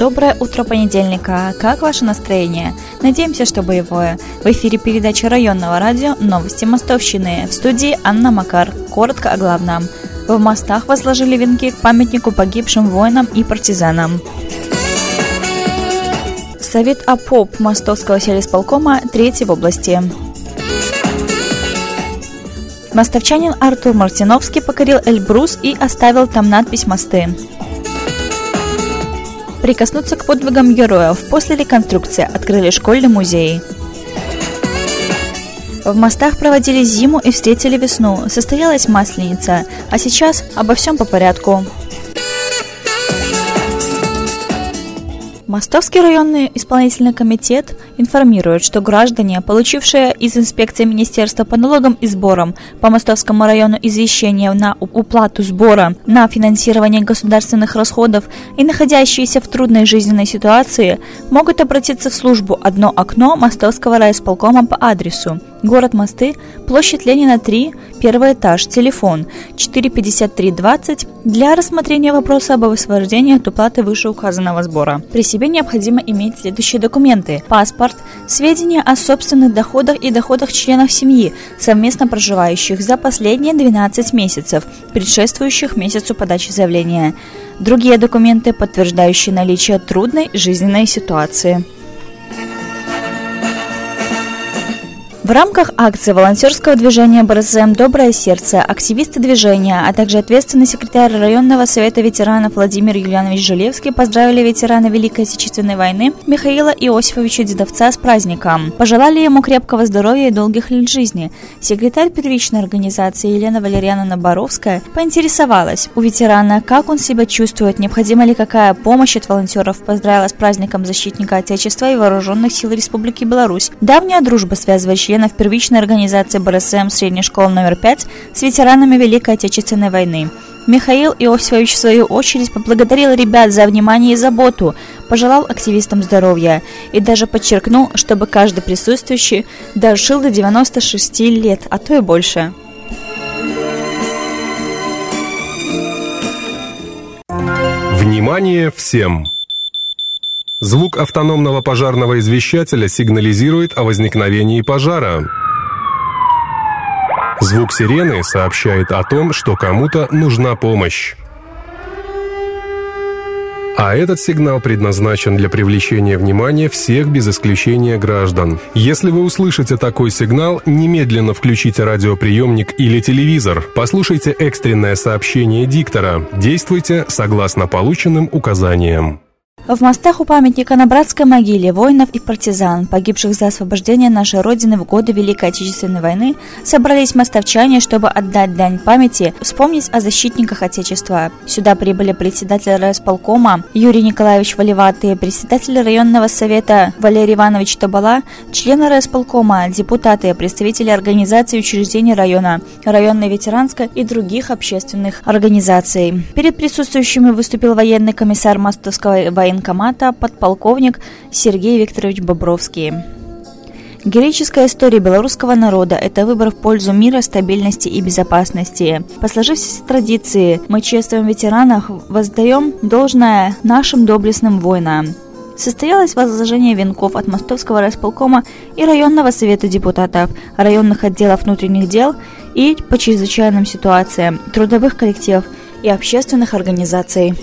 Доброе утро понедельника. Как ваше настроение? Надеемся, что боевое. В эфире передача районного радио «Новости Мостовщины». В студии Анна Макар. Коротко о главном. В Мостах возложили венки к памятнику погибшим воинам и партизанам. Совет ОПОП Мостовского сельисполкома третий в области. Мостовчанин Артур Мартиновский покорил Эльбрус и оставил там надпись «Мосты». Прикоснуться к подвигам героев. После реконструкции открыли школьный музей. В Мостах проводили зиму и встретили весну. Состоялась Масленица. А сейчас обо всем по порядку. Мостовский районный исполнительный комитет информирует, что граждане, получившие из инспекции Министерства по налогам и сборам по Мостовскому району извещение на уплату сбора на финансирование государственных расходов и находящиеся в трудной жизненной ситуации, могут обратиться в службу «Одно окно» Мостовского райисполкома по адресу: город Мосты, площадь Ленина 3, первый этаж, телефон 45320 для рассмотрения вопроса об освобождении от уплаты вышеуказанного сбора. При себе необходимо иметь следующие документы: паспорт, сведения о собственных доходах и доходах членов семьи, совместно проживающих за последние 12 месяцев, предшествующих месяцу подачи заявления, другие документы, подтверждающие наличие трудной жизненной ситуации. В рамках акции волонтерского движения БРСМ «Доброе сердце» активисты движения, а также ответственный секретарь районного совета ветеранов Владимир Юлианович Жилевский поздравили ветерана Великой Отечественной войны Михаила Иосифовича Дедовца с праздником. Пожелали ему крепкого здоровья и долгих лет жизни. Секретарь первичной организации Елена Валерьяновна Боровская поинтересовалась у ветерана, как он себя чувствует, необходима ли какая помощь от волонтеров, поздравила с праздником защитника Отечества и Вооруженных сил Республики Беларусь. Давняя дружба связывает членов первичной организации БРСМ средней школы номер 5 с ветеранами Великой Отечественной войны. Михаил Иосифович в свою очередь поблагодарил ребят за внимание и заботу, пожелал активистам здоровья и даже подчеркнул, чтобы каждый присутствующий дожил до 96 лет, а то и больше. Внимание всем! Звук автономного пожарного извещателя сигнализирует о возникновении пожара. Звук сирены сообщает о том, что кому-то нужна помощь. А этот сигнал предназначен для привлечения внимания всех без исключения граждан. Если вы услышите такой сигнал, немедленно включите радиоприемник или телевизор, послушайте экстренное сообщение диктора, действуйте согласно полученным указаниям. В Мостах у памятника на братской могиле воинов и партизан, погибших за освобождение нашей Родины в годы Великой Отечественной войны, собрались мостовчане, чтобы отдать дань памяти, вспомнить о защитниках Отечества. Сюда прибыли председатель райисполкома Юрий Николаевич Валиватый, председатель районного совета Валерий Иванович Табала, члены райисполкома, депутаты, представители организаций и учреждений района, районной ветеранской и других общественных организаций. Перед присутствующими выступил военный комиссар Мостовского военкомата подполковник Сергей Викторович Бобровский. Героическая история белорусского народа – это выбор в пользу мира, стабильности и безопасности. По сложившейся традиции мы чествуем ветеранов, воздаем должное нашим доблестным воинам. Состоялось возложение венков от Мостовского райисполкома и районного совета депутатов, районных отделов внутренних дел и по чрезвычайным ситуациям, трудовых коллективов и общественных организаций.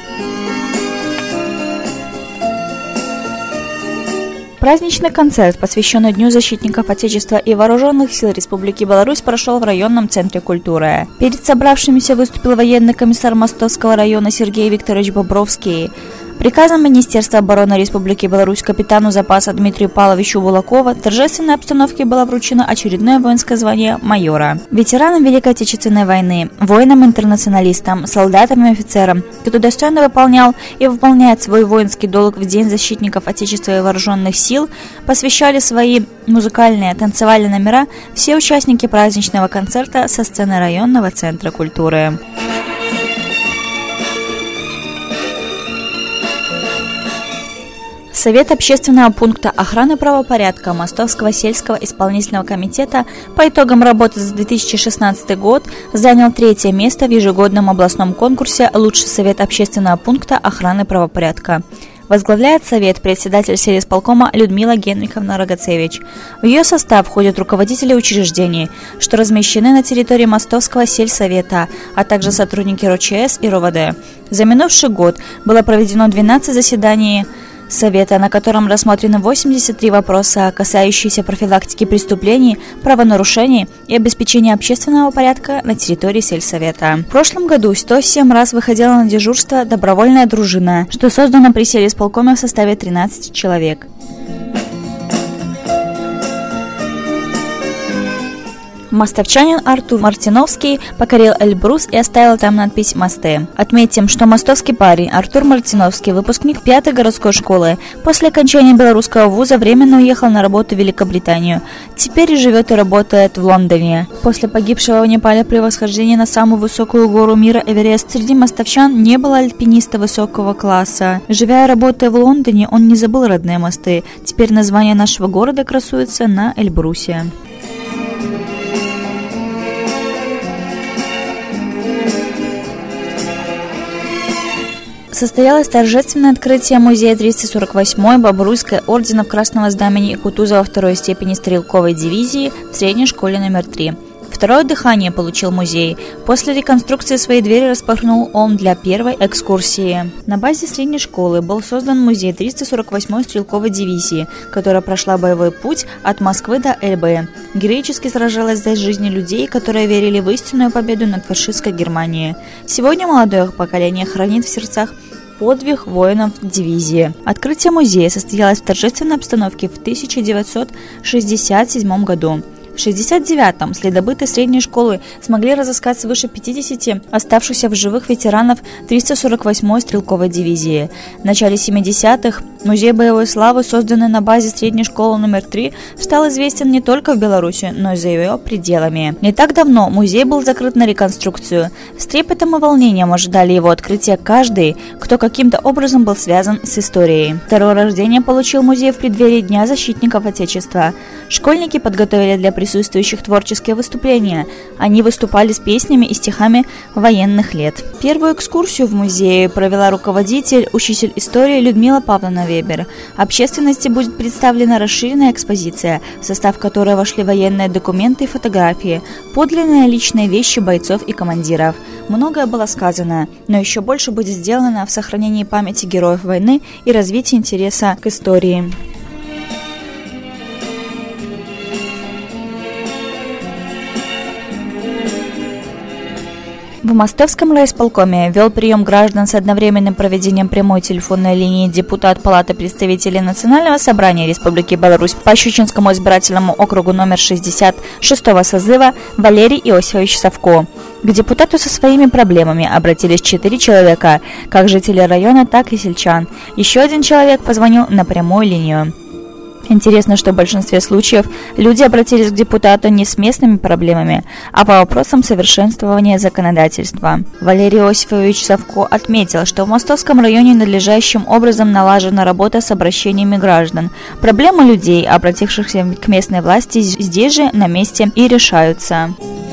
Праздничный концерт, посвященный Дню защитников Отечества и Вооруженных сил Республики Беларусь, прошел в районном центре культуры. Перед собравшимися выступил военный комиссар Мостовского района Сергей Викторович Бобровский. Приказом Министерства обороны Республики Беларусь капитану запаса Дмитрию Павловичу Вулакова в торжественной обстановке было вручено очередное воинское звание майора. Ветеранам Великой Отечественной войны, воинам-интернационалистам, солдатам и офицерам, кто достойно выполнял и выполняет свой воинский долг в День защитников Отечества и Вооруженных сил, посвящали свои музыкальные, танцевальные номера все участники праздничного концерта со сцены районного центра культуры. Совет общественного пункта охраны правопорядка Мостовского сельского исполнительного комитета по итогам работы за 2016 год занял 3-е место в ежегодном областном конкурсе «Лучший совет общественного пункта охраны правопорядка». Возглавляет совет председатель сельисполкома Людмила Генриховна Рогацевич. В ее состав входят руководители учреждений, что размещены на территории Мостовского сельсовета, а также сотрудники РОЧС и РОВД. За минувший год было проведено 12 заседаний Совета, на котором рассмотрены 83 вопроса, касающиеся профилактики преступлений, правонарушений и обеспечения общественного порядка на территории сельсовета. В прошлом году 107 раз выходила на дежурство добровольная дружина, что создано при сельисполкоме в составе 13 человек. Мостовчанин Артур Мартиновский покорил Эльбрус и оставил там надпись «Мосты». Отметим, что мостовский парень Артур Мартиновский, выпускник 5-й городской школы, после окончания белорусского вуза временно уехал на работу в Великобританию. Теперь живет и работает в Лондоне. После погибшего в Непале при восхождении на самую высокую гору мира Эверест среди мостовчан не было альпиниста высокого класса. Живя и работая в Лондоне, он не забыл родные мосты. Теперь название нашего города красуется на Эльбрусе. Состоялось торжественное открытие музея 348-й Бобруйской орденов Красного Знамени и Кутузова второй степени стрелковой дивизии в средней школе номер 3. Второе дыхание получил музей. После реконструкции свои двери распахнул он для первой экскурсии. На базе средней школы был создан музей 348-й стрелковой дивизии, которая прошла боевой путь от Москвы до Эльбы. Героически сражалась за жизни людей, которые верили в истинную победу над фашистской Германией. Сегодня молодое поколение хранит в сердцах подвиг воинов дивизии. Открытие музея состоялось в торжественной обстановке в 1967 году. В 1969-м следопыты средней школы смогли разыскать свыше 50 оставшихся в живых ветеранов 348-й стрелковой дивизии. В начале 70-х музей боевой славы, созданный на базе средней школы номер 3, стал известен не только в Беларуси, но и за ее пределами. Не так давно музей был закрыт на реконструкцию. С трепетом и волнением ожидали его открытия каждый, кто каким-то образом был связан с историей. Второе рождение получил музей в преддверии Дня защитников Отечества. Школьники подготовили для присутствующих творческие выступления. Они выступали с песнями и стихами военных лет. Первую экскурсию в музее провела руководитель, учитель истории Людмила Павловна Вебер. Общественности будет представлена расширенная экспозиция, в состав которой вошли военные документы и фотографии, подлинные личные вещи бойцов и командиров. Многое было сказано, но еще больше будет сделано в сохранении памяти героев войны и развитии интереса к истории. В Мостовском райисполкоме вел прием граждан с одновременным проведением прямой телефонной линии депутат Палаты представителей Национального собрания Республики Беларусь по Щучинскому избирательному округу номер 66-го созыва Валерий Иосифович Савко. К депутату со своими проблемами обратились 4 человека, как жители района, так и сельчан. Еще один человек позвонил на прямую линию. Интересно, что в большинстве случаев люди обратились к депутату не с местными проблемами, а по вопросам совершенствования законодательства. Валерий Иосифович Савко отметил, что в Мостовском районе надлежащим образом налажена работа с обращениями граждан. Проблемы людей, обратившихся к местной власти, здесь же на месте и решаются.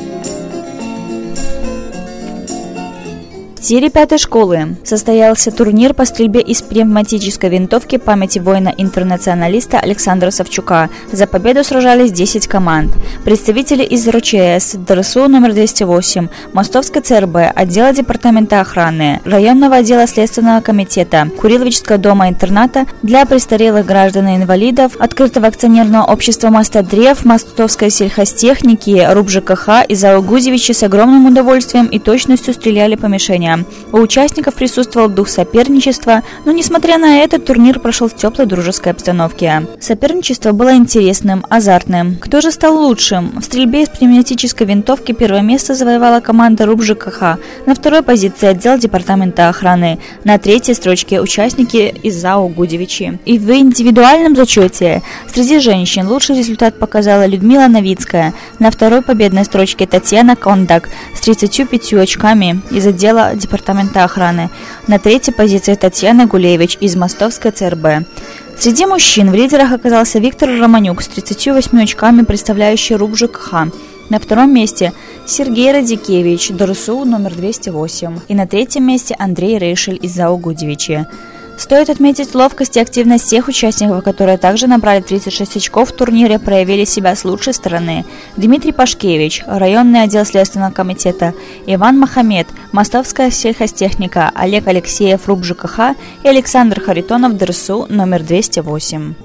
В тире 5-й школы состоялся турнир по стрельбе из пневматической винтовки памяти воина-интернационалиста Александра Савчука. За победу сражались 10 команд. Представители из РОЧС, ДРСУ номер 208, Мостовской ЦРБ, отдела департамента охраны, районного отдела Следственного комитета, Куриловичского дома-интерната для престарелых граждан и инвалидов, открытого акционерного общества «Мостодрев», Мостовской сельхозтехники, РУП ЖКХ и ЗАО Гудевичи с огромным удовольствием и точностью стреляли по мишеням. У участников присутствовал дух соперничества, но, несмотря на это, турнир прошел в теплой дружеской обстановке. Соперничество было интересным, азартным. Кто же стал лучшим? В стрельбе из пневматической винтовки первое место завоевала команда РУП ЖКХ, на второй позиции отдел департамента охраны, на третьей строчке участники из ЗАО Гудевичи. И в индивидуальном зачете среди женщин лучший результат показала Людмила Новицкая, на второй победной строчке Татьяна Кондак с 35 очками из отдела департамента охраны. На третьей позиции Татьяна Гулевич из Мостовской ЦРБ. Среди мужчин в лидерах оказался Виктор Романюк с 38 очками, представляющий РУП ЖКХ. На втором месте Сергей Радикевич, ДРСУ номер 208. И на третьем месте Андрей Рейшель из ЗАО Гудевичи. Стоит отметить ловкость и активность всех участников, которые также набрали 36 очков в турнире, проявили себя с лучшей стороны. Дмитрий Пашкевич, районный отдел Следственного комитета, Иван Махамед, Мостовская сельхозтехника, Олег Алексеев, РУП ЖКХ и Александр Харитонов, ДРСУ номер 208.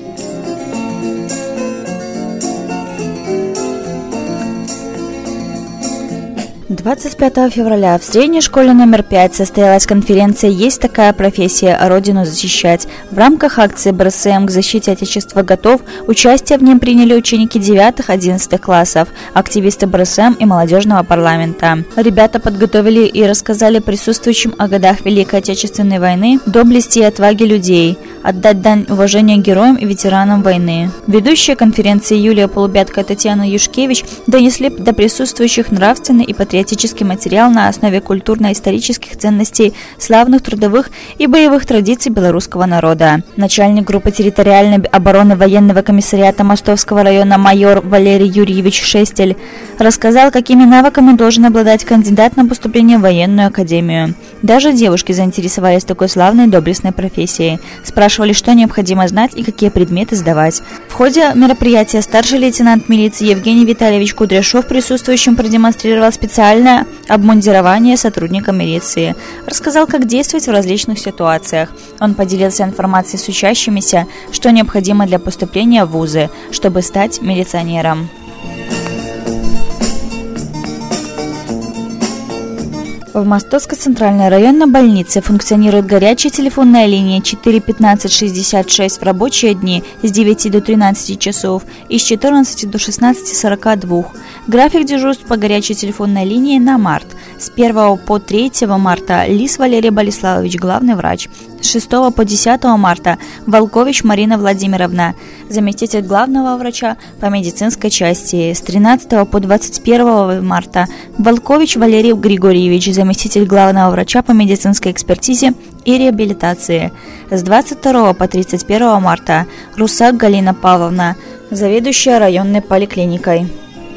25 февраля в средней школе номер 5 состоялась конференция «Есть такая профессия. Родину защищать». В рамках акции БРСМ к защите Отечества готов участие в ней приняли ученики 9-11 классов, активисты БРСМ и молодежного парламента. Ребята подготовили и рассказали присутствующим о годах Великой Отечественной войны, доблести и отваге людей, отдать дань уважения героям и ветеранам войны. Ведущие конференции Юлия Полубятка и Татьяна Юшкевич донесли до присутствующих нравственный и патриотический материал на основе культурно-исторических ценностей, славных трудовых и боевых традиций белорусского народа. Начальник группы территориальной обороны военного комиссариата Мостовского района майор Валерий Юрьевич Шестель рассказал, какими навыками должен обладать кандидат на поступление в военную академию. Даже девушки заинтересовались такой славной и доблестной профессией. Спрашивали, что необходимо знать и какие предметы сдавать. В ходе мероприятия старший лейтенант милиции Евгений Витальевич Кудряшов присутствующим продемонстрировал специальное обмундирование сотрудника милиции. Рассказал, как действовать в различных ситуациях. Он поделился информацией с учащимися, что необходимо для поступления в вузы, чтобы стать милиционером. В Мостовской центральной районной больнице функционирует горячая телефонная линия 4 15 66 в рабочие дни с 9 до 13 часов и с 14 до 16:42. График дежурств по горячей телефонной линии на март. С 1 по 3 марта Лис Валерий Болеславович, главный врач. С 6 по 10 марта Волкович Марина Владимировна, заместитель главного врача по медицинской части. С 13 по 21 марта Волкович Валерий Григорьевич, заместитель главного врача по медицинской экспертизе и реабилитации. С 22 по 31 марта Русак Галина Павловна, заведующая районной поликлиникой.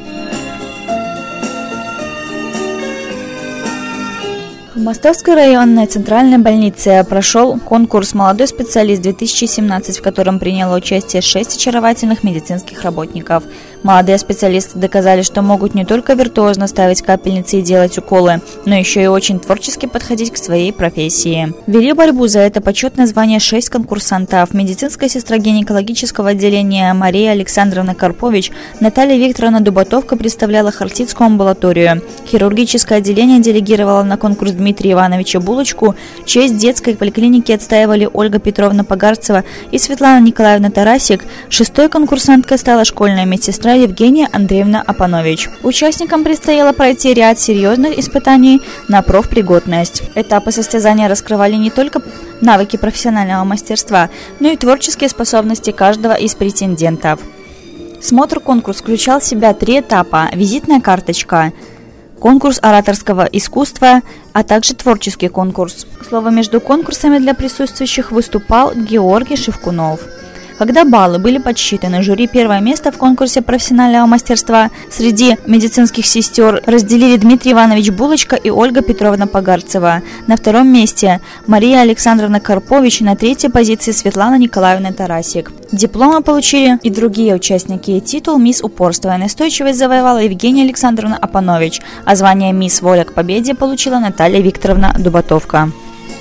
В Мостовской районной центральной больнице прошел конкурс «Молодой специалист-2017», в котором приняло участие 6 очаровательных медицинских работников. Молодые специалисты доказали, что могут не только виртуозно ставить капельницы и делать уколы, но еще и очень творчески подходить к своей профессии. Вели борьбу за это почетное звание 6 конкурсантов: медицинская сестра гинекологического отделения Мария Александровна Карпович, Наталья Викторовна Дубатовка представляла Хартицкую амбулаторию, хирургическое отделение делегировало на конкурс Дмитрия Ивановича Булочку, честь детской поликлиники отстаивали Ольга Петровна Погарцева и Светлана Николаевна Тарасик. 6-й конкурсанткой стала школьная медсестра Евгения Андреевна Апанович. Участникам предстояло пройти ряд серьезных испытаний на профпригодность. Этапы состязания раскрывали не только навыки профессионального мастерства, но и творческие способности каждого из претендентов. Смотр-конкурс включал в себя 3 этапа: визитная карточка, конкурс ораторского искусства, а также творческий конкурс. Слово между конкурсами для присутствующих выступал Георгий Шевкунов. Когда баллы были подсчитаны, жюри первое место в конкурсе профессионального мастерства среди медицинских сестер разделили Дмитрий Иванович Булочка и Ольга Петровна Погарцева. На 2-м месте Мария Александровна Карпович, на 3-й позиции Светлана Николаевна Тарасик. Дипломы получили и другие участники. Титул «Мисс Упорство и настойчивость» завоевала Евгения Александровна Апанович, а звание «Мисс Воля к победе» получила Наталья Викторовна Дубатовка.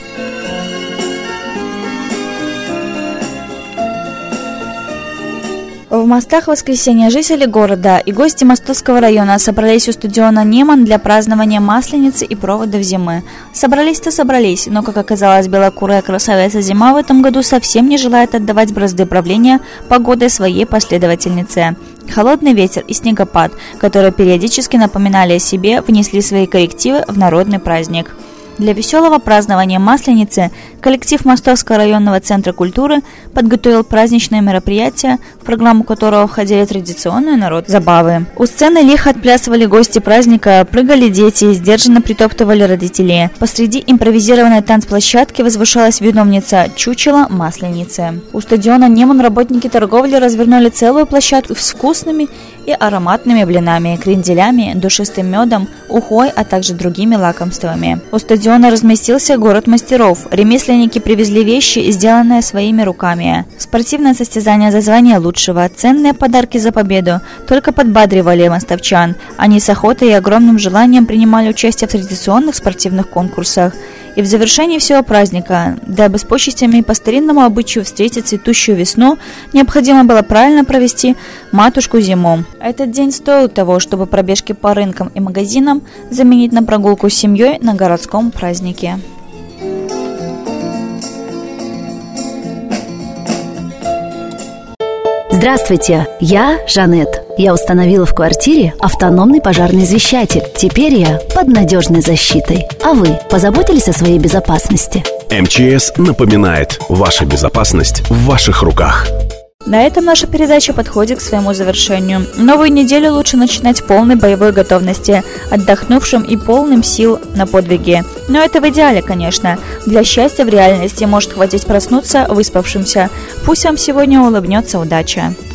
В Мостах в воскресенье жители города и гости Мостовского района собрались у стадиона «Неман» для празднования Масленицы и проводов зимы. Собрались-то собрались, но, как оказалось, белокурая красавица зима в этом году совсем не желает отдавать бразды правления погодой своей последовательнице. Холодный ветер и снегопад, которые периодически напоминали о себе, внесли свои коррективы в народный праздник. Для веселого празднования Масленицы коллектив Мостовского районного центра культуры подготовил праздничное мероприятие, в программу которого входили традиционные народные забавы. У сцены лихо отплясывали гости праздника, прыгали дети, сдержанно притоптывали родители. Посреди импровизированной танцплощадки возвышалась виновница чучела Масленицы. У стадиона «Неман» работники торговли развернули целую площадку с вкусными и ароматными блинами, кренделями, душистым медом, ухой, а также другими лакомствами. У стадиона разместился город мастеров. Ремесленники привезли вещи, сделанные своими руками. Спортивное состязание за звание лучшего, ценные подарки за победу только подбадривали мостовчан. Они с охотой и огромным желанием принимали участие в традиционных спортивных конкурсах. И в завершении всего праздника, дабы с почестями по старинному обычаю встретить цветущую весну, необходимо было правильно провести матушку зиму. Этот день стоил того, чтобы пробежки по рынкам и магазинам заменить на прогулку с семьей на городском празднике. Здравствуйте, я Жанет. Я установила в квартире автономный пожарный извещатель. Теперь я под надежной защитой. А вы позаботились о своей безопасности? МЧС напоминает: ваша безопасность в ваших руках. На этом наша передача подходит к своему завершению. Новую неделю лучше начинать в полной боевой готовности, отдохнувшим и полным сил на подвиги. Но это в идеале, конечно. Для счастья в реальности может хватить проснуться выспавшимся. Пусть вам сегодня улыбнется удача.